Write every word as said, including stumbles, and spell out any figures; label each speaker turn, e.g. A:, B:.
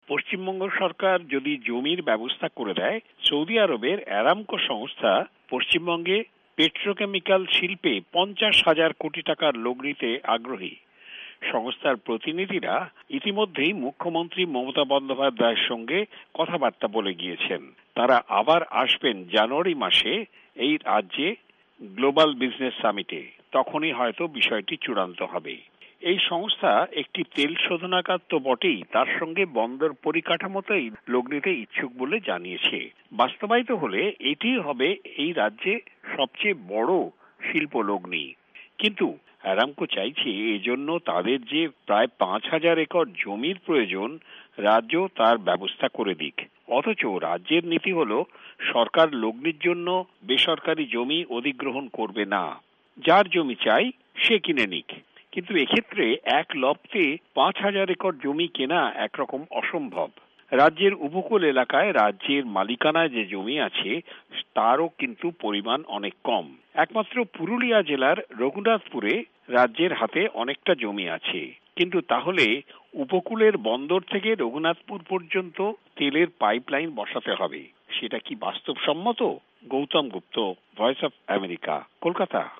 A: পশ্চিমবঙ্গ সরকার যদি জমির ব্যবস্থা করে দেয়, সৌদি আরবের অ্যারামকো সংস্থা পশ্চিমবঙ্গে পেট্রোকেমিক্যাল শিল্পে পঞ্চাশ হাজার কোটি টাকার লগ্নিতে আগ্রহী। সংস্থার প্রতিনিধিরা ইতিমধ্যেই মুখ্যমন্ত্রী মমতা বন্দ্যোপাধ্যায়ের সঙ্গে কথাবার্তা বলে গিয়েছেন। তারা আবার আসবেন জানুয়ারি মাসে এই রাজ্যে গ্লোবাল বিজনেস সামিটে। তখনই হয়তো বিষয়টি চূড়ান্ত হবে। এই সংস্থা একটি তেল শোধনাগার তো বটেই, তার সঙ্গে বন্দর পরিকাঠামোতেই লগ্নিতে ইচ্ছুক বলে জানিয়েছে। বাস্তবায়িত হলে এটি হবে এই রাজ্যে সবচেয়ে বড় শিল্প লগ্নি। কিন্তু অ্যারামকো চাইছে এজন্য তাদের যে প্রায় পাঁচ হাজার একর জমির প্রয়োজন, রাজ্য তার ব্যবস্থা করে দিক। অথচ রাজ্যের নীতি হলো সরকার লগ্নির জন্য বেসরকারি জমি অধিগ্রহণ করবে না। যার জমি চাই সে কিনে নিক। কিন্তু এক্ষেত্রে এক লপ্তে পাঁচ হাজার একর জমি কেনা একরকম অসম্ভব। রাজ্যের উপকূল এলাকায় রাজ্যের মালিকানায় যে জমি আছে তারও কিন্তু পরিমাণ অনেক কম। একমাত্র পুরুলিয়া জেলার রঘুনাথপুরে রাজ্যের হাতে অনেকটা জমি আছে। কিন্তু তাহলে উপকূলের বন্দর থেকে রঘুনাথপুর পর্যন্ত তেলের পাইপলাইন বসাতে হবে। সেটা কি বাস্তবসম্মত? Gautam Gupta, voice of America, Kolkata.